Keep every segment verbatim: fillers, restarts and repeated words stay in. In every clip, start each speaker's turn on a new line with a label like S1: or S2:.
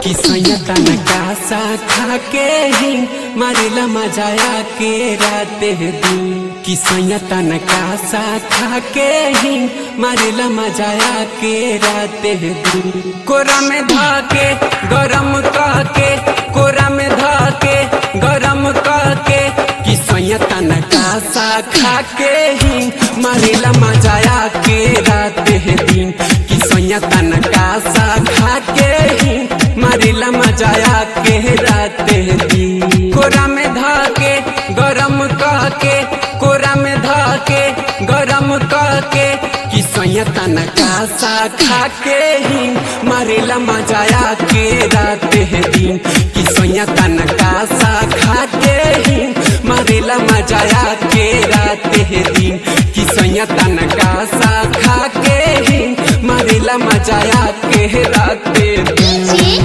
S1: कि सैया तनका सा खा के ही मारेला मजाया के राते दिन कि सैया तनका सा खा के ही मारेला मजाया के राते दिन कोरा में धाके गरम काके कोरा में धाके गरम काके कि सैया तनका सा खा के ही मारेला मजाया के राते दिन कि सैया तनका सा खा के ही मारेला मजाया के राते दिन कोरा में धाके गरम काके कोरा में धाके गरम काके कि सैया तनका सा खा के ही मारेला मजाया के राते दिन कि सैया तनका सा खा के ही मारेला मजाया के राते दिन कि सैया तनका सा खा के ही मारेला मजाया के राते दिन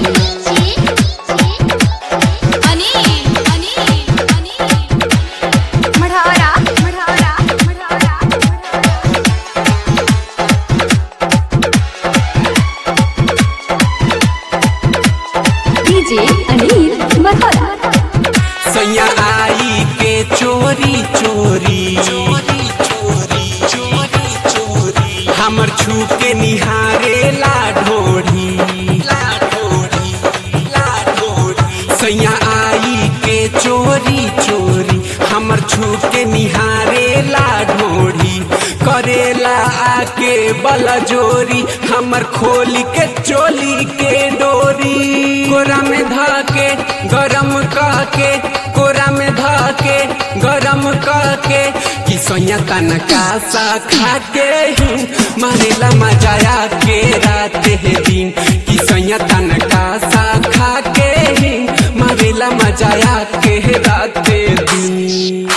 S1: सैया आई के चोरी चोरी चोरी चोरी चोरी चोरी हमर छू के निहारे ला ढोढ़ी ला ढोढ़ी ला ढोढ़ी सैया आई के चोरी चोरी हमर छू के निहारे ला ढोढ़ी करेला आके बला जोरी हमर खोली के चोली के डोरी कोरा में धाके गरम काके कोरा में धाके गरम काके कि सैया तनका सा खा के ही मारेला मजाया के राते दिन कि सैया तनका सा खा के ही मारेला मजाया के राते दिन।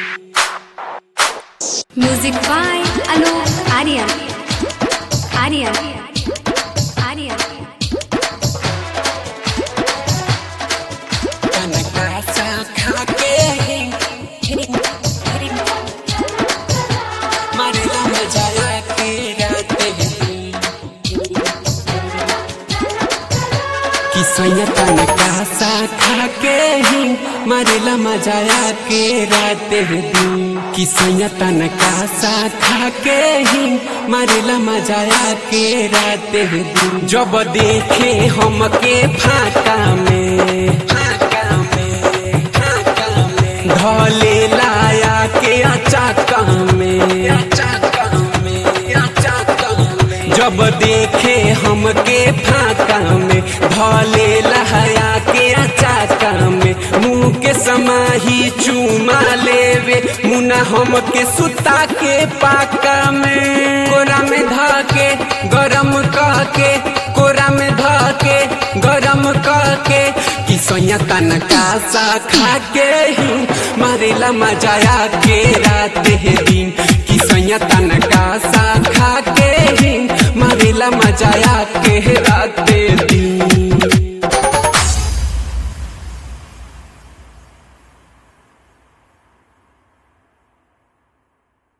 S2: म्यूजिक बाय अनूप आर्यन आर्यन आर्यन
S1: तनका सा खा के ही मारेला मजाया के राते दिन कि सैया तनका सा खा के ही मारेला मजाया के राते दिन कि सैया तनका सा खा के ही मारेला मजाया के राते दिन जब देखे हमके फाका में फाका में फाका में ढले लाया के अचाका में अचाका में अचाका में जब देखे हमके फाका में ढले लाया के अचाका में मुँह के समाही चूमा लेवे मुना हमके सुता के पाका में कोरा में धाके गरम काके कोरा में धाके गरम काके कि सैया तनका सा खा के ही मारेला मजाया के राते दिन कि सैया तनका सा खा के ही मारेला मजाया के राते